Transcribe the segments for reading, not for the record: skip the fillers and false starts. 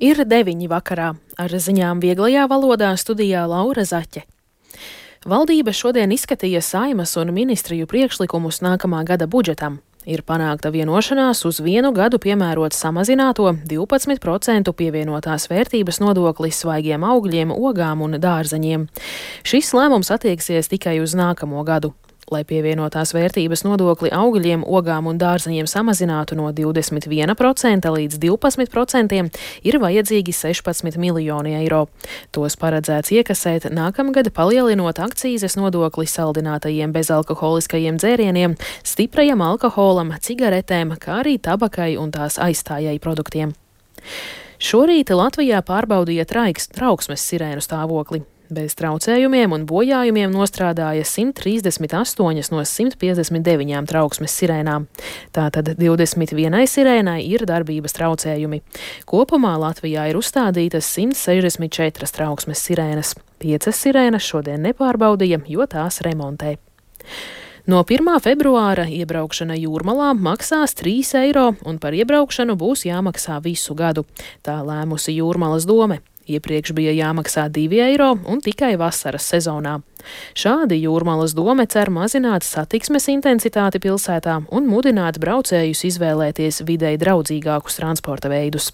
Ir 9 vakarā. Ar ziņām vieglajā valodā studijā Laura Zaķe. Valdība šodien izskatīja Saeimas un ministriju priekšlikumus nākamā gada budžetam. Ir panākta vienošanās uz 1 gadu piemērot samazināto 12% pievienotās vērtības nodokli svaigiem augļiem, ogām un dārzeņiem. Šis lēmums attieksies tikai uz nākamo gadu. Lai pievienotās vērtības nodokli augļiem, ogām un dārzeņiem samazinātu no 21% līdz 12%, ir vajadzīgi 16 miljoni eiro. Tos paredzēts iekasēt nākamgad, palielinot akcīzes nodokli saldinātajiem bezalkoholiskajiem dzērieniem, stiprajam alkoholam, cigaretēm, kā arī tabakai un tās aizstājai produktiem. Šorīt Latvijā pārbaudīja trauksmes sirēnu stāvokli. Bez traucējumiem un bojājumiem nostrādāja 138 no 159 trauksmes sirēnām. Tātad 21 sirēnai ir darbības traucējumi. Kopumā Latvijā ir uzstādītas 164 trauksmes sirēnas. 5 sirēnas šodien nepārbaudīja, jo tās remontē. No 1. februāra iebraukšana Jūrmalā maksās 3 eiro, un par iebraukšanu būs jāmaksā visu gadu. Tā lēmusi Jūrmalas dome. Iepriekš bija jāmaksā 2 eiro un tikai vasaras sezonā. Šādi Jūrmalas dome cer mazināt satiksmes intensitāti pilsētā un mudināt braucējus izvēlēties videi draudzīgākus transporta veidus.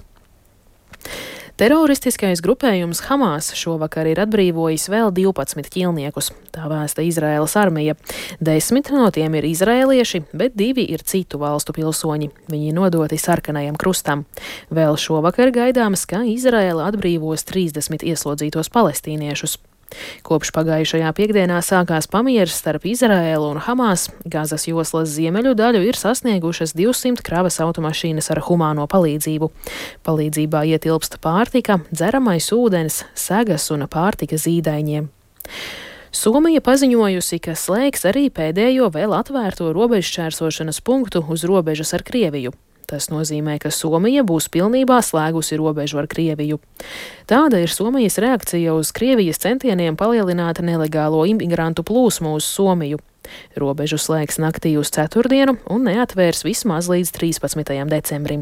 Teroristiskais grupējums Hamas šovakar ir atbrīvojis vēl 12 ķīlniekus. Tā vēsta Izraēlas armija. 10 no tiem ir izraēlieši, bet 2 ir citu valstu pilsoņi. Viņi nodoti Sarkanajam krustam. Vēl šovakar gaidāms, ka Izraēla atbrīvos 30 ieslodzītos palestīniešus. Kopš pagājušajā piekdienā sākās pamieris starp Izraēlu un Hamas. Gazas joslas ziemeļu daļu ir sasniegušas 200 kravas automašīnas ar humāno palīdzību. Palīdzībā ietilpst pārtika, dzeramais ūdens, segas un pārtika zīdaiņiem. Somija paziņojusi, ka slēgs arī pēdējo vēl atvērto robežšķērsošanas punktu uz robežas ar Krieviju. Tas nozīmē, ka Somija būs pilnībā slēgusi robežu ar Krieviju. Tāda ir Somijas reakcija uz Krievijas centieniem palielināt nelegālo imigrantu plūsmu uz Somiju. Robežu slēgs naktī uz ceturtdienu un neatvērs vismaz līdz 13. decembrim.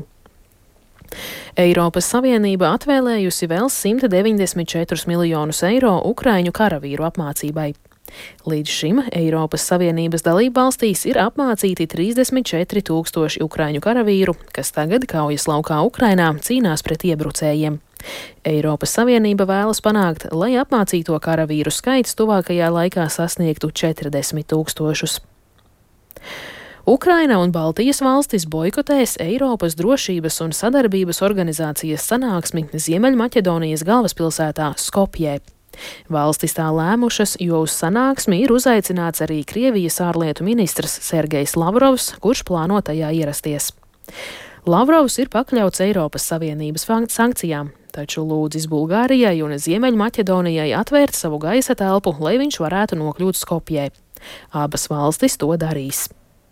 Eiropas Savienība atvēlējusi vēl 194 miljonus eiro Ukraiņu karavīru apmācībai. Līdz šim Eiropas Savienības dalībvalstīs ir apmācīti 34 000 ukraiņu karavīru, kas tagad kaujas laukā Ukrainā cīnās pret iebrucējiem. Eiropas Savienība vēlas panākt, lai apmācīto karavīru skaits tuvākajā laikā sasniegtu 40 000. Ukraina un Baltijas valstis boikotēs Eiropas drošības un sadarbības organizācijas sanāksmi Ziemeļmaķedonijas galvaspilsētā Skopjē. Valstis tā lēmušas, jo uz sanāksmi ir uzaicināts arī Krievijas ārlietu ministrs Sergejs Lavrovs, kurš plāno tajā ierasties. Lavrovs ir pakļauts Eiropas Savienības sankcijām, taču lūdzis Bulgārijai un Ziemeļmaķedonijai atvērt savu gaisa telpu, lai viņš varētu nokļūt Skopjē. Abas valstis to darīs.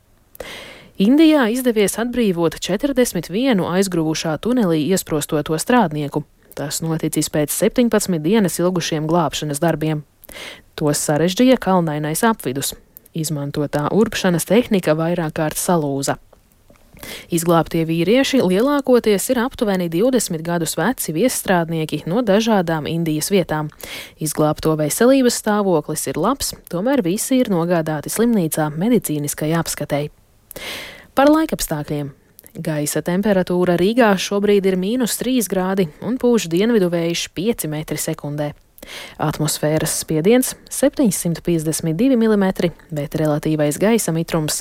Indijā izdevies atbrīvot 41 aizgruvušā tunelī iesprostoto strādnieku. Tas noticis pēc 17 dienas ilgušiem glābšanas darbiem. Tos sarežģīja kalnainais apvidus. Izmantotā urbšanas tehnika vairāk kārt salūza. Izglābtie vīrieši lielākoties ir aptuveni 20 gadus veci viesstrādnieki no dažādām Indijas vietām. Izglābto veselības stāvoklis ir labs, tomēr visi ir nogādāti slimnīcā medicīniskai apskatei. Par laikapstākļiem. Gaisa temperatūra Rīgā šobrīd ir -3 grādi un pūš dienvidu vējš 5 metri sekundē. Atmosfēras spiediens 752 mm, bet relatīvais gaisa mitrums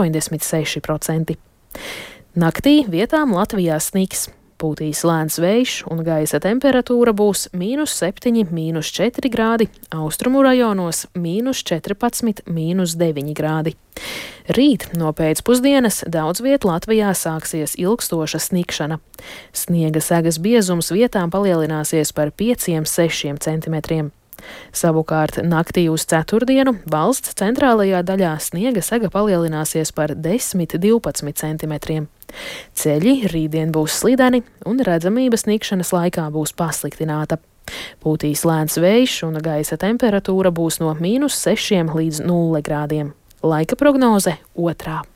86%. Naktī vietām Latvijā sniks. Pūtīs lēns vējš un gaisa temperatūra būs -7, -4 grādi, austrumu rajonos -14, -9 grādi. Rīt no pēcpusdienas daudz viet Latvijā sāksies ilgstoša snikšana. Sniega segas biezums vietām palielināsies par 5–6 centimetriem. Savukārt naktī uz ceturtdienu valsts centrālajā daļā sniega sega palielināsies par 10–12 centimetriem. Ceļi rītdien būs slideni un redzamība snikšanas laikā būs pasliktināta. Pūtīs lēns vējš un gaisa temperatūra būs no -6 līdz 0 grādiem. Laika prognoze 2.